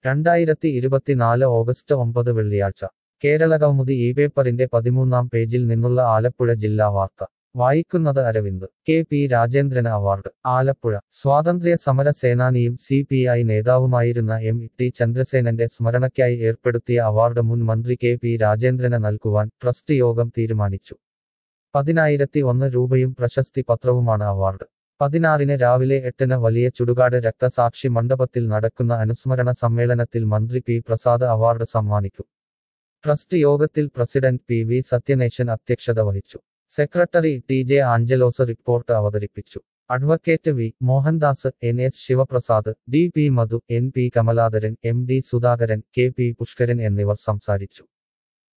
2024 August 9 വെള്ളിയാഴ്ച കേരളകൗമുദി ഈ പേപ്പറിന്റെ 13-ാം പേജിൽ നിന്നുള്ള ആലപ്പുഴ ജില്ലാ വാർത്ത വായിക്കുന്നത് അരവിന്ദ്. കെ പി രാജേന്ദ്രന് അവാർഡ്. ആലപ്പുഴ സ്വാതന്ത്ര്യ സമര സേനാനിയും CPI നേതാവുമായിരുന്ന ടി ചന്ദ്രസേനന്റെ സ്മരണയ്ക്കായി ഏർപ്പെടുത്തിയ അവാർഡ് മുൻ മന്ത്രി കെ പി രാജേന്ദ്രന് നൽകുവാൻ ട്രസ്റ്റ് യോഗം തീരുമാനിച്ചു. 10,001 രൂപയും പ്രശസ്തി പത്രവുമാണ് അവാർഡ്. 16-ന് രാവിലെ 8-ന് വലിയ ചുടുകാട് രക്തസാക്ഷി മണ്ഡപത്തിൽ നടക്കുന്ന അനുസ്മരണ സമ്മേളനത്തിൽ മന്ത്രി പി പ്രസാദ് അവാർഡ് സമ്മാനിക്കും. ട്രസ്റ്റ് യോഗത്തിൽ പ്രസിഡന്റ് PV സത്യനേശൻ അധ്യക്ഷത വഹിച്ചു. സെക്രട്ടറി TJ ആഞ്ചലോസ് റിപ്പോർട്ട് അവതരിപ്പിച്ചു. Advocate V Mohandas, NS Sivaprasad, DP Madhu, NP Kamaladharan, MD Sudhakaran, KP Pushkaran എന്നിവർ സംസാരിച്ചു.